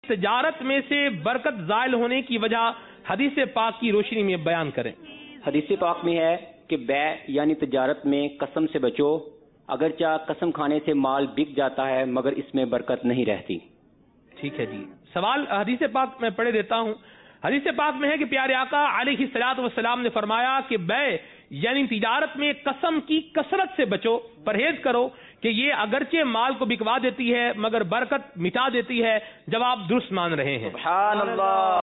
तजारत में से बरकत ज़ायल होने की वजह हदीस पाक की रोशनी में बयान करें। हदीस पाक में है कि बै यानी तजारत में कसम से बचो, अगरचा कसम खाने से माल बिक जाता है मगर इसमें बरकत नहीं रहती। ठीक है जी। सवाल हदीस पाक में पढ़े देता हूं। हदीस पाक में है कि प्यारे आका अलैहिस्सलातु वस्सलाम ने फरमाया कि बै यानी तिजारत में कसम की कसरत से बचो, परहेज करो कि ये अगरचे माल को बिकवा देती है मगर बरकत मिटा देती है। जवाब दुरुस्त मान रहे हैं। सुभान अल्लाह।